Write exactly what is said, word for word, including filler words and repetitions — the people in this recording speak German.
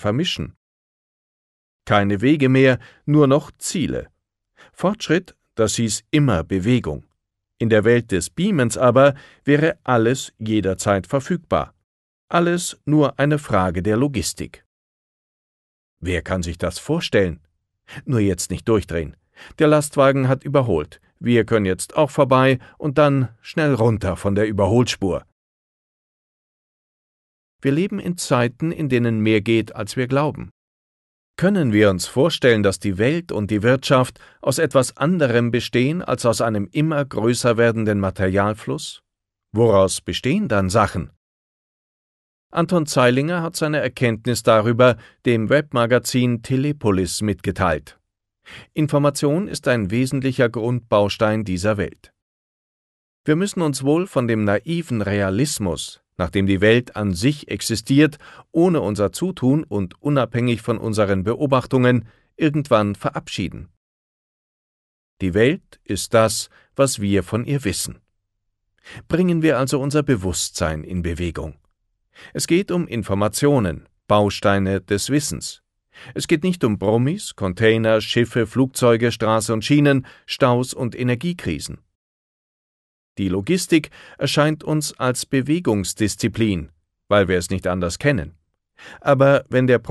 vermischen. Keine Wege mehr, nur noch Ziele. Fortschritt, das hieß immer Bewegung. In der Welt des Beamens aber wäre alles jederzeit verfügbar. Alles nur eine Frage der Logistik. Wer kann sich das vorstellen? Nur jetzt nicht durchdrehen. Der Lastwagen hat überholt. Wir können jetzt auch vorbei und dann schnell runter von der Überholspur. Wir leben in Zeiten, in denen mehr geht, als wir glauben. Können wir uns vorstellen, dass die Welt und die Wirtschaft aus etwas anderem bestehen als aus einem immer größer werdenden Materialfluss? Woraus bestehen dann Sachen? Anton Zeilinger hat seine Erkenntnis darüber dem Webmagazin Telepolis mitgeteilt. Information ist ein wesentlicher Grundbaustein dieser Welt. Wir müssen uns wohl von dem naiven Realismus, nach dem die Welt an sich existiert, ohne unser Zutun und unabhängig von unseren Beobachtungen, irgendwann verabschieden. Die Welt ist das, was wir von ihr wissen. Bringen wir also unser Bewusstsein in Bewegung. Es geht um Informationen, Bausteine des Wissens. Es geht nicht um Brummis, Container, Schiffe, Flugzeuge, Straße und Schienen, Staus und Energiekrisen. Die Logistik erscheint uns als Bewegungsdisziplin, weil wir es nicht anders kennen. Aber wenn der